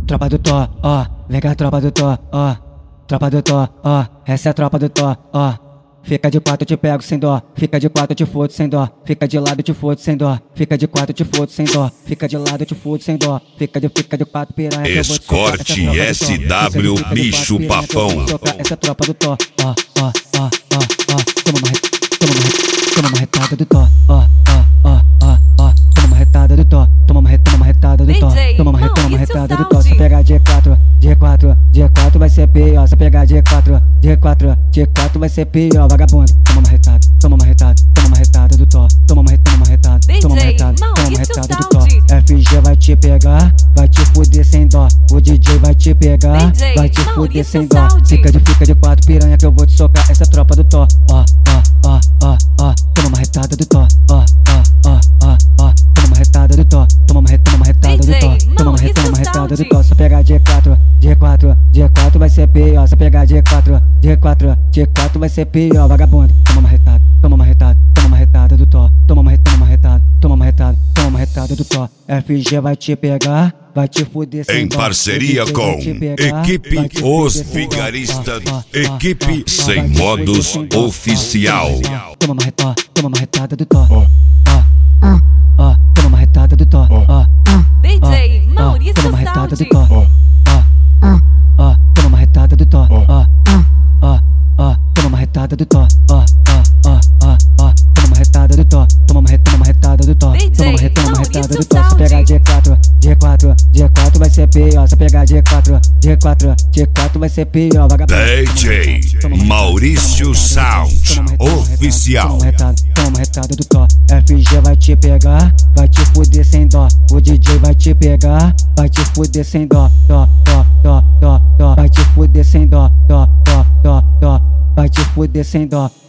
Tropa do Tó, ó, vem cá tropa do Tó, ó. Tropa do Tó, ó, essa é a tropa do Tó, ó. Fica de quatro, eu te pego sem dó. Fica de quatro, eu te fodo sem dó. Fica de lado, eu te fodo sem dó. Fica de quatro, eu te fodo sem dó. Fica de lado, eu te fodo sem dó. Fica de quatro, piranha. Escorte SW, bicho papão. Essa é a tropa do Tó, ó, ó, ó, ó, ó. Toma uma retada do Tó, ó, ó, ó, ó, ó. Toma uma retada do Tó, toma uma retada do Tó. Toma uma retada do Tó. Se pegar G4 vai ser pior. Se pegar G4 vai ser pior, vagabundo. Toma uma retada do Tó. Toma uma retada do Tó. FG vai te pegar, vai te fuder sem dó. O DJ vai te pegar, vai te fuder sem dó. Fica de quatro, piranha, que eu vou te socar. Essa é a tropa do Tó, ó, ó, ó, ó, ó. Toma uma retada do Tó, ó, ó, ó, ó, ó. Toma uma retada do Tó, toma uma retada do Tó. Toma uma retada do Tó. Se pegar G4 vai ser pior. Se pegar G4 vai ser pior, vagabundo. Toma uma retada do Tó. Toma uma retada do Tó. FG vai te pegar, vai te fuder sem Em dó. parceria com Equipe Os Vigaristas, Equipe Sem Modos Oficial. Toma uma retada do Tó, ó, ó, ó. Toma uma retada do Tó, ó, ó. DJ Maurício Toma uma retada do Sound. Tó, ó, ó. Toma uma retada do Tó, ó, ó, ó. Toma uma retada do Tó, ó, ó, ó, ó, ó. Toma uma retada do Tó, toma uma retada do Tó. Toma uma retada do Tó. Se pegar G4 vai ser pior. Se pegar G4 vai ser pior, vagabundo. DJ Maurício Sound Oficial. Toma uma retada do Tó. FG vai te pegar, vai te fuder sem dó. O DJ vai te pegar, vai te fuder sem dó. Dó, dó, dó, dó, dó. Vai te fuder sem dó. Dó, dó, dó, dó. Vai te fuder sem dó.